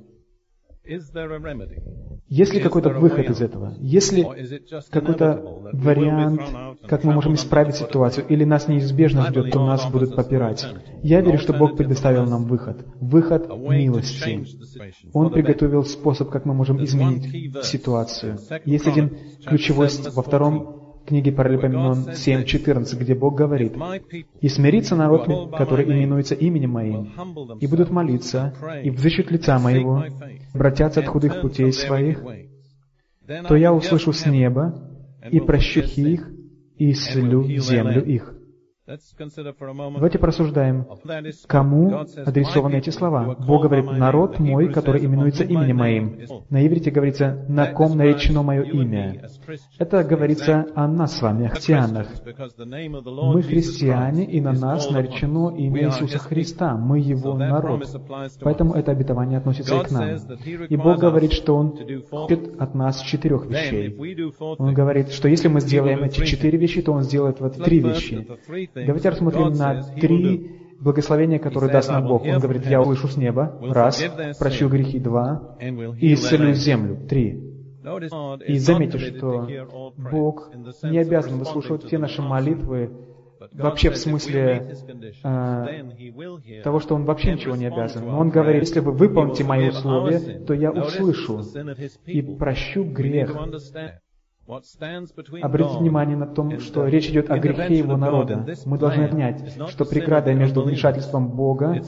Есть ли какой-то выход из этого? Есть ли какой-то вариант, как мы можем исправить ситуацию? Или нас неизбежно ждет, то нас будут попирать? Я верю, что Бог предоставил нам выход. Выход милости. Он приготовил способ, как мы можем изменить ситуацию. Есть один ключевой стих во втором книге Паралипоменон семь четырнадцать, где Бог говорит: «И смирится народ, который именуется именем Моим, и будут молиться, и взыщут лица Моего, обратятся от худых путей своих, то я услышу с неба, и прощу их, и исцелю землю их». Давайте порассуждаем, кому адресованы эти слова. Бог говорит: «Народ мой, который именуется именем Моим». На иврите говорится: «На ком наречено Мое имя». Это говорится о нас с вами, о христианах. Мы христиане, и на нас наречено имя Иисуса Христа. Мы Его народ. Поэтому это обетование относится и к нам. И Бог говорит, что Он хочет от нас четырех вещей. Он говорит, что если мы сделаем эти четыре вещи, то Он сделает вот три вещи. Давайте рассмотрим на три благословения, которые даст нам Бог. Он говорит: «Я услышу с неба», раз, «прощу грехи», два, и «исцелю землю», три. И заметьте, что Бог не обязан выслушивать все наши молитвы, вообще в смысле э, того, что Он вообще ничего не обязан. Но Он говорит: «Если вы выполните мои условия, то я услышу и прощу грех». Обратите внимание на том, что речь идет о грехе Его народа. Мы должны понять, что преградой между вмешательством Бога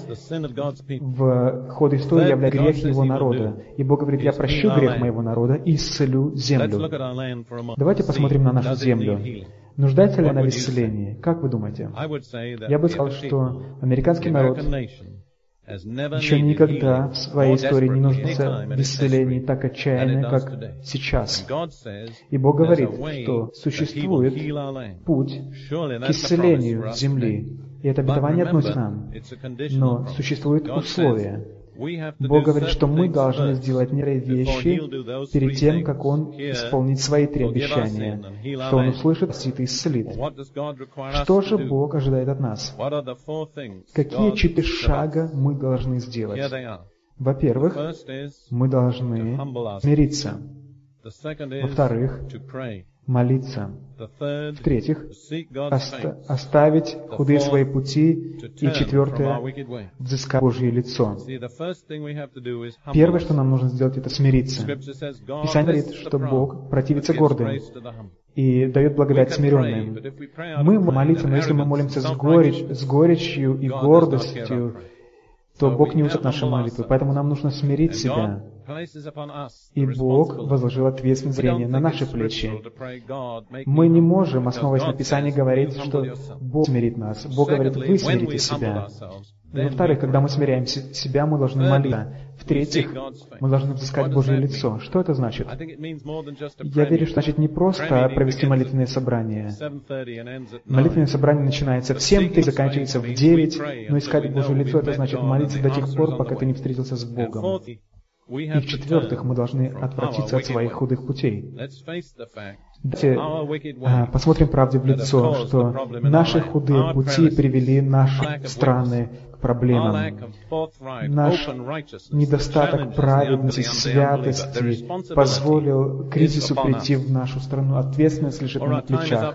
в ход истории является грех Его народа. И Бог говорит: «Я прощу грех моего народа и исцелю землю». Давайте посмотрим на нашу землю. Нуждается ли она в исцелении? Как вы думаете? Я бы сказал, что американский народ еще никогда в своей истории не нуждался в исцелении так отчаянно, как сейчас. И Бог говорит, что существует путь к исцелению земли. И это обетование относится к нам. Но существуют условия. Бог говорит, что мы должны сделать некоторые вещи перед тем, как Он исполнит свои три обещания, что Он услышит, простит и исцелит. Что же Бог ожидает от нас? Какие четыре шага мы должны сделать? Во-первых, мы должны смириться. Во-вторых, молиться. В-третьих, оста- оставить худые свои пути. И четвертое, взыскать Божье лицо. Первое, что нам нужно сделать, это смириться. Писание говорит, что Бог противится гордым и дает благодать смиренным. Мы молимся, но если мы молимся с, горечь, с горечью и гордостью, то Бог не услышит наши молитвы. Поэтому нам нужно смирить себя. И Бог возложил ответственность на наши плечи. Мы не можем, основываясь на Писании, говорить, что Бог смирит нас. Бог говорит: вы смирите себя. И во-вторых, когда мы смиряем себя, мы должны молиться. В-третьих, мы должны взыскать Божье лицо. Что это значит? Я верю, что значит не просто провести молитвенное собрание. Молитвенное собрание начинается в семь, и заканчивается в девять, но искать Божье лицо — это значит молиться до тех пор, пока ты не встретился с Богом. И в-четвертых, мы должны отвратиться от своих худых путей. Давайте а, посмотрим правде в лицо, что наши худые пути привели наши страны к проблемам. Наш недостаток праведности, святости позволил кризису прийти в нашу страну. Ответственность лежит на плечах.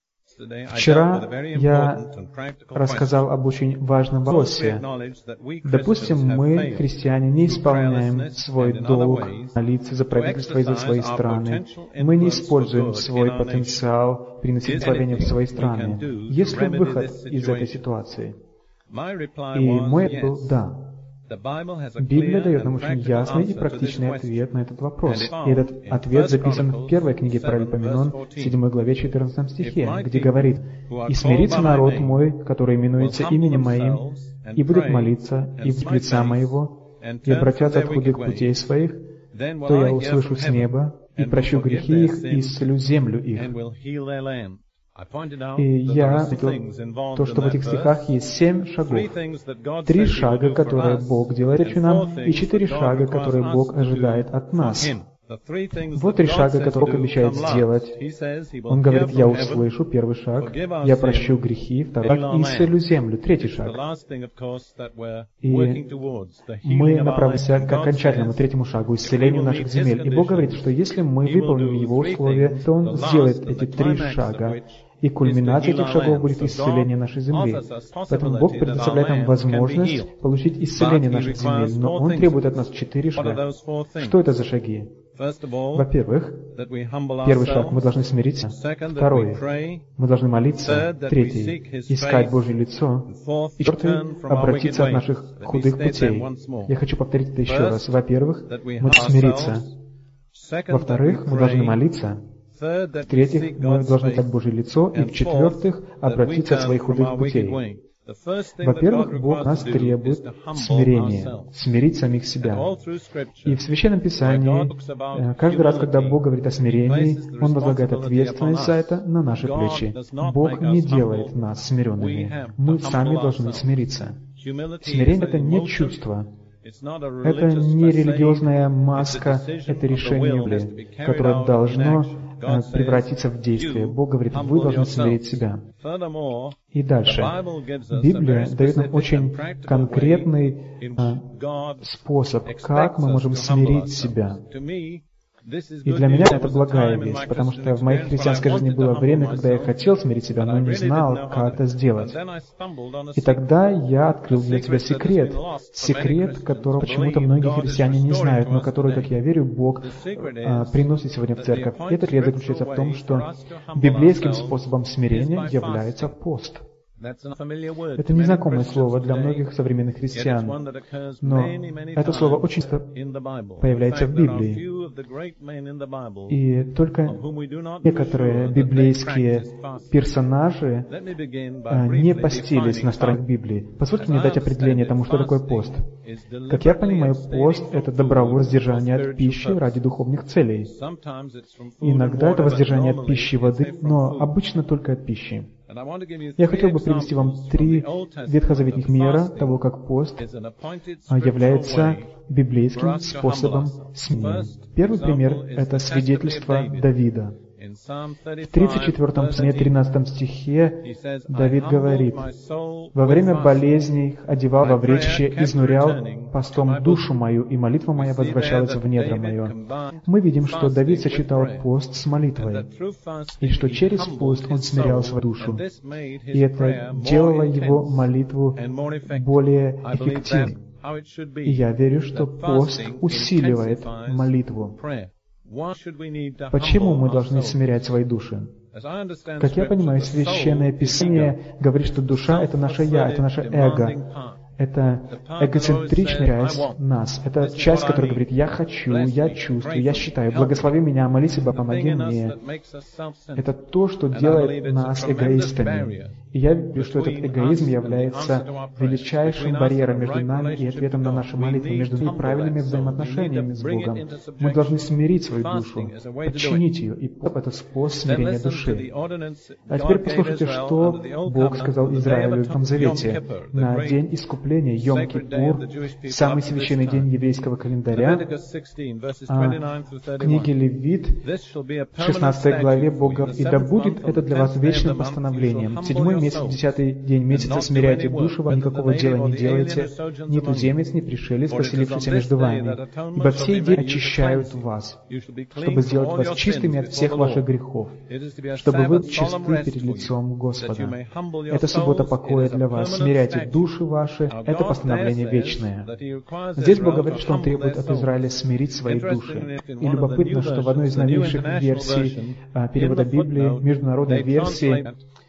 Вчера я рассказал об очень важном вопросе. Допустим, мы, христиане, не исполняем свой долг молиться за правительство и за свои страны. Мы не используем свой потенциал приносить благословение в свои страны. Есть ли выход из этой ситуации? И мой ответ был «да». Библия дает нам очень ясный и практичный ответ на этот вопрос. И этот ответ записан в первой книге Паралипоменон, седьмой главе, четырнадцатом стихе, где говорит: «И смирится народ мой, который именуется именем моим, и будет молиться, и в лица моего, и обратятся от худых путей своих, то я услышу с неба, и прощу грехи их, и исцелю землю их». И я отметил то, что в этих стихах есть семь шагов. Три шага, которые Бог делает нам, и четыре шага, которые Бог ожидает от нас. Вот три шага, которые Бог обещает сделать. Он говорит: «Я услышу», первый шаг, «Я прощу грехи», второй шаг, «И исцелю землю», третий шаг. И мы направимся к окончательному третьему шагу, исцелению наших земель. И Бог говорит, что если мы выполним Его условия, то Он сделает эти три шага, и кульминацией этих шагов будет исцеление нашей земли. Поэтому Бог предоставляет нам возможность получить исцеление наших земель, но Он требует от нас четыре шага. Что это за шаги? Во-первых, первый шаг — мы должны смириться. Второй — мы должны молиться. Третий — искать Божье лицо. И четвертый — обратиться от наших худых путей. Я хочу повторить это еще раз. Во-первых, мы должны смириться. Во-вторых, мы должны молиться. В-третьих, мы должны искать Божье лицо. И в-четвертых, обратиться от своих худых путей. Во-первых, Бог нас требует смирения, смирить самих себя. И в Священном Писании, каждый раз, когда Бог говорит о смирении, Он возлагает ответственность за это на наши плечи. Бог не делает нас смиренными. Мы сами должны смириться. Смирение — это не чувство. Это не религиозная маска, это решение, которое должно превратиться в действие. Бог говорит: вы должны смирить себя. И дальше. Библия дает нам очень конкретный а, способ, как мы можем смирить себя. И для меня это благая весть, потому что в моей христианской жизни было время, когда я хотел смирить себя, но не знал, как это сделать. И тогда я открыл для тебя секрет. Секрет, которого почему-то многие христиане не знают, но который, как я верю, Бог а, приносит сегодня в церковь. И этот секрет заключается в том, что библейским способом смирения является пост. Это незнакомое слово для многих современных христиан, но это слово очень часто появляется в Библии. И только некоторые библейские персонажи не постились на странах Библии. Позвольте мне дать определение тому, что такое пост. Как я понимаю, пост — это добровольное воздержание от пищи ради духовных целей. Иногда это воздержание от пищи и воды, но обычно только от пищи. Я хотел бы привести вам три ветхозаветных мера того, как пост является библейским способом смирения. Первый пример — это свидетельство Давида. В тридцать четвёртом псалме, тринадцатом стихе Давид говорит: «Во время болезней одевал во вречище, изнурял постом душу мою, и молитва моя возвращалась в недра мое». Мы видим, что Давид сочетал пост с молитвой, и что через пост он смирял свою душу. И это делало его молитву более эффективной. И я верю, что пост усиливает молитву. Почему мы должны смирять свои души? Как я понимаю, Священное Писание говорит, что душа — это наше «я», это наше эго. Это эгоцентричная часть нас. Это часть, которая говорит: «Я хочу, я чувствую, я считаю, благослови меня, молись, ибо помоги мне». Это то, что делает нас эгоистами. И я верю, что этот эгоизм является величайшим барьером между нами и ответом на наши молитвы, между нами правильными взаимоотношениями с Богом. Мы должны смирить свою душу, подчинить ее, и это способ смирения души. А теперь послушайте, что Бог сказал Израилю в Новом Завете на день искупления, Йом-Кипур, самый священный день еврейского календаря. А в книге Левит, в шестнадцатой главе, Бог говорит: «И да будет это для вас вечным постановлением. Седьмой месяц, десятый день месяца смиряйте душу, вам никакого дела не делайте, ни туземец, ни пришелец, поселившийся между вами. Ибо в сей день очищают вас, чтобы сделать вас чистыми от всех ваших грехов, чтобы вы чисты перед лицом Господа. Это суббота покоя для вас. Смиряйте души ваши». Это постановление вечное. Здесь Бог говорит, что Он требует от Израиля смирить свои души. И любопытно, что в одной из новейших версий перевода Библии, международной версии,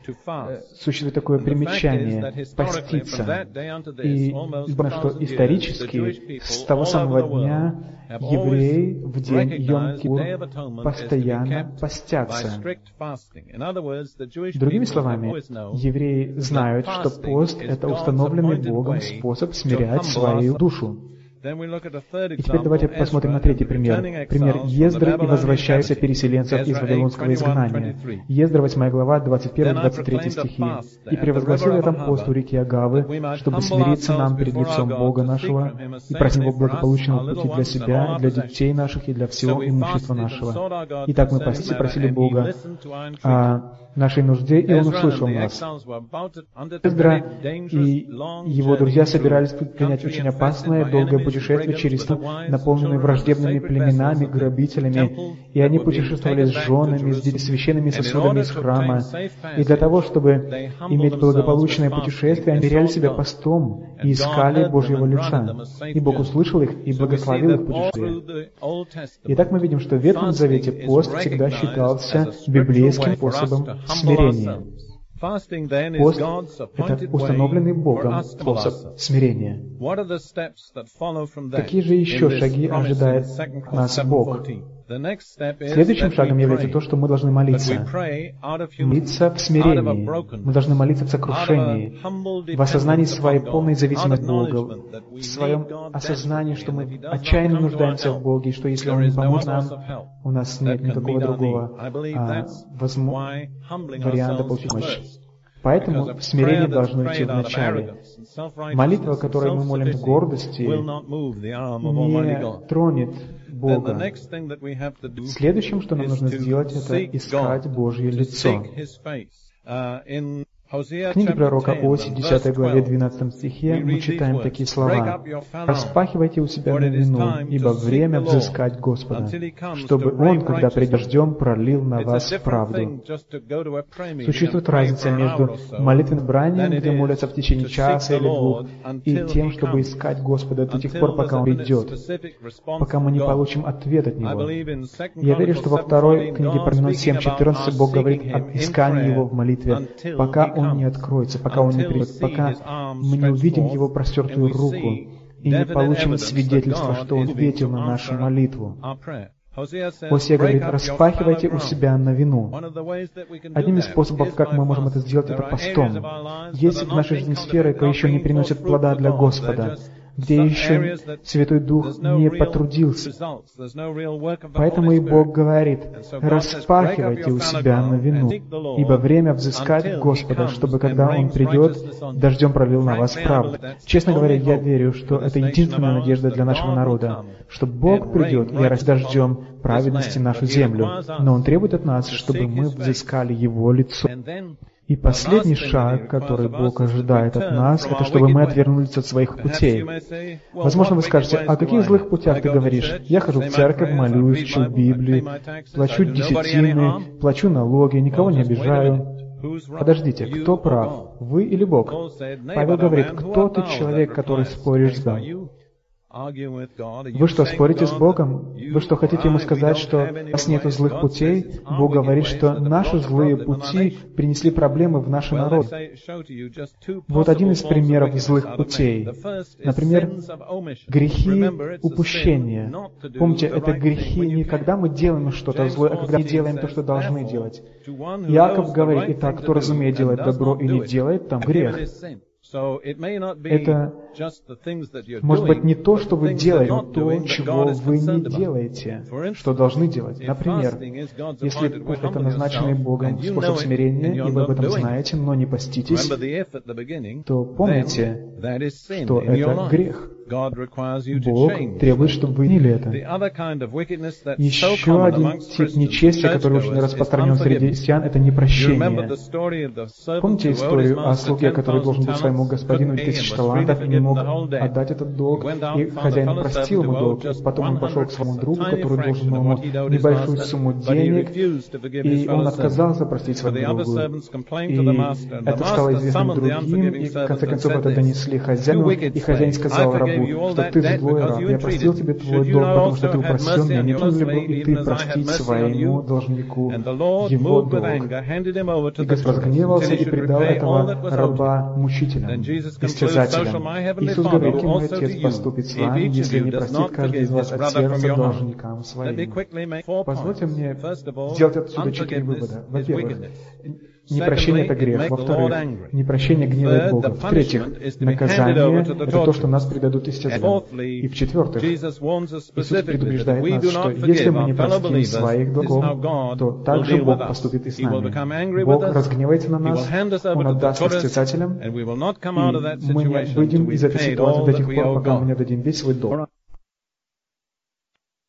существует такое примечание — поститься. И думаю, что исторически с того самого дня евреи в день Йом-Кипур постоянно постятся. Другими словами, евреи знают, что пост — это установленный Богом способ смирять свою душу. И теперь давайте посмотрим на третий пример. Пример Ездры и возвращающихся переселенцев из Вавилонского изгнания. Ездра, восьмая глава, двадцать первый двадцать третий стихи. «И превозгласил я там пост у реки Агавы, чтобы смириться нам перед лицом Бога нашего, и просим Его благополучного пути для себя, для детей наших и для всего имущества нашего. Итак, мы постились и просили Бога о нашей нужде, и Он услышал нас». Ездра и его друзья собирались предпринять очень опасное, долгое путешествие через наполненные враждебными племенами, грабителями, и они путешествовали с женами, с священными сосудами из храма. И для того, чтобы иметь благополучное путешествие, они теряли себя постом и искали Божьего лица. И Бог услышал их и благословил их путешествие. Итак, мы видим, что в Ветхом Завете пост всегда считался библейским способом смирения. Пост — это установленный Богом способ смирения. Какие же еще шаги ожидает нас Бог? Следующим шагом является то, что мы должны молиться. Молиться в смирении. Мы должны молиться в сокрушении, в осознании своей полной зависимости от Бога, в своем осознании, что мы отчаянно нуждаемся в Боге, и что если Он не поможет нам, у нас нет никакого другого а, возможно, варианта получить помощь. Поэтому смирение должно идти в начале. Молитва, которой мы молим в гордости, не тронет Бога. Следующим, что нам нужно сделать, это искать Божье лицо. В книге пророка Осии, десятой главе, двенадцатом стихе, мы читаем такие слова: «Распахивайте у себя новину, ибо время взыскать Господа, чтобы Он, когда придет дождем, пролил на вас правду». Существует разница между молитвенным бранием, где молятся в течение часа или двух, и тем, чтобы искать Господа до тех пор, пока Он придет, пока мы не получим ответ от Него. Я верю, что во второй книге Парменон семь четырнадцать Бог говорит об искании Его в молитве, пока Он не откроется, пока Он не придет, пока мы не увидим Его простертую руку и не получим свидетельство, что Он ответил на нашу молитву. Осия говорит: «Распахивайте у себя новину». Одним из способов, как мы можем это сделать, это постом. Есть в нашей жизни сферы, которые еще не приносят плода для Господа, где еще Святой Дух не потрудился. Поэтому и Бог говорит: «Распахивайте у себя новину, ибо время взыскать Господа, чтобы, когда Он придет, дождем пролил на вас правду». Честно говоря, я верю, что это единственная надежда для нашего народа, что Бог придет и растет дождем праведности нашу землю, но Он требует от нас, чтобы мы взыскали Его лицо. И последний шаг, который Бог ожидает от нас, это чтобы мы отвернулись от своих путей. Возможно, вы скажете: «О каких злых путях ты говоришь? Я хожу в церковь, молюсь, читаю Библию, плачу десятины, плачу налоги, никого не обижаю». Подождите, кто прав, вы или Бог? Павел говорит: «Кто ты, человек, который споришь с Богом?» Вы что, спорите с Богом? Вы что, хотите Ему сказать, что у нас нет злых путей? Бог говорит, что наши злые пути принесли проблемы в наш народ. Вот один из примеров злых путей. Например, грехи упущения. Помните, это грехи не когда мы делаем что-то злое, а когда мы делаем то, что должны делать. Иаков говорит: «Итак, кто разумеет делать добро и не делает, там грех». Это может быть не то, что вы делаете, но то, чего вы не делаете, что должны делать. Например, если это назначенный Богом способ смирения, и вы об этом знаете, но не поститесь, то помните, что это грех. Бог требует, чтобы вы поняли это. Еще один тип нечестия, который очень распространен среди христиан, это непрощение. Помните историю о слуге, который должен был своему господину тысяч талантов и не мог отдать этот долг, и хозяин простил ему долг, и потом он пошел к своему другу, который должен был ему небольшую сумму денег, и он отказался простить своему другу. И это стало известным другим, и в конце концов это донесли хозяину, и хозяин сказал рабу: долгу, что ты злой раб, я простил тебе твой долг, потому что ты упросил меня, не должен ли был и ты простить своему должнику его долг? И Господь разгневался и предал этого раба мучителям, истязателям. Иисус говорит, каким мой Отец поступит с вами, если не простит каждый из вас от сердца должникам своим? Позвольте мне сделать отсюда четыре вывода. Во-первых, непрощение — это грех. Во-вторых, непрощение гневает Бога. В-третьих, наказание — это то, что нас предадут истязанию. И в-четвертых, Иисус предупреждает нас, что если мы не простим своих долгов, то также Бог поступит и с нами. Бог разгневается на нас, Он отдаст истязателям, и мы не выйдем из этой ситуации до тех пор, пока мы не дадим весь свой долг.